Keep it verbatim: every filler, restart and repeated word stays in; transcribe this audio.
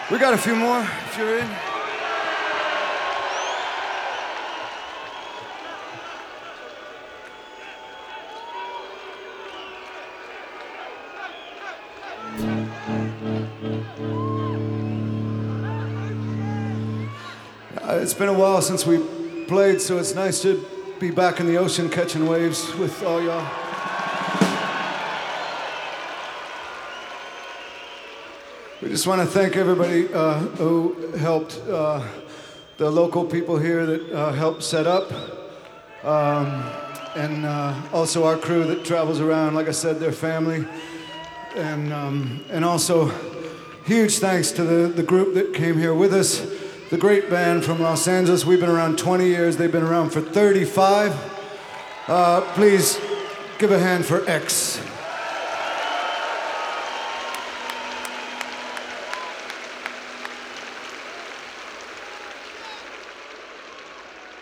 We got a few more, if you're in. Uh, it's been a while since we played, so it's nice to be back in the ocean catching waves with all y'all. We just want to thank everybody uh, who helped, uh, the local people here that uh, helped set up, um, and uh, also our crew that travels around. Like I said, their family, and um, and also huge thanks to the, the group that came here with us, the great band from Los Angeles. We've been around twenty years. They've been around for thirty-five. Uh, please give a hand for X.